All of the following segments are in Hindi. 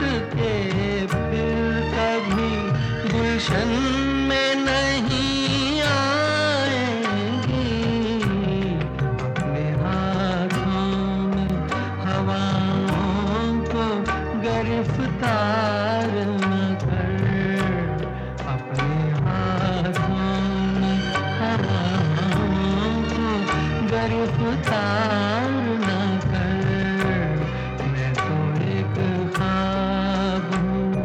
के फिर कभी गुलशन में नहीं आएंगी। अपने हाथों में हवाओं को गिरफ्तार न कर, अपने हाथों में हवाओं को गिरफ्तार न कर। मैं तो एक ख्वाब हूँ।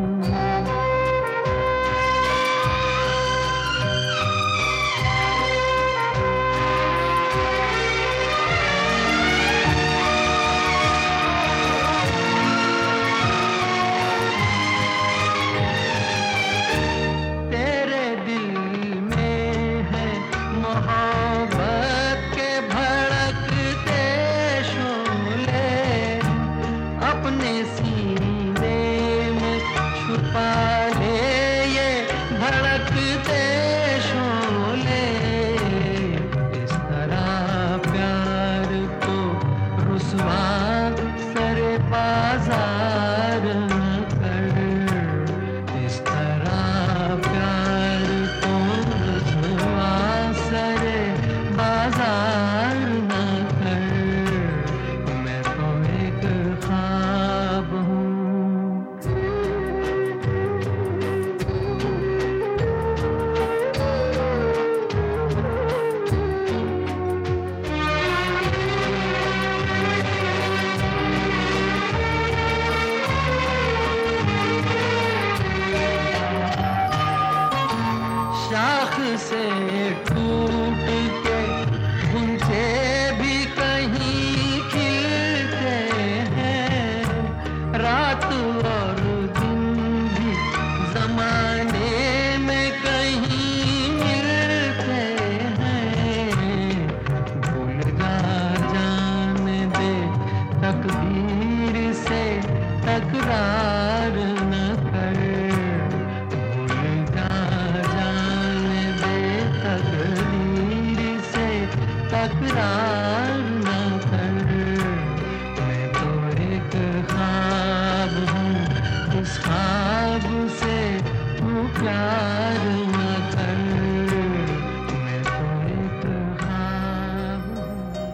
तेरे दिल में है मोहब्बत के भड़कते शोले, अपने सीने में छुपा ले ये भड़कते शोले। इस तरह प्यार को रुसवा सरे बाजार न कर, इस तरह प्यार को रुसवा सरे बाजार न कर। मैं तो एक ख्वाब हूँ। शाख से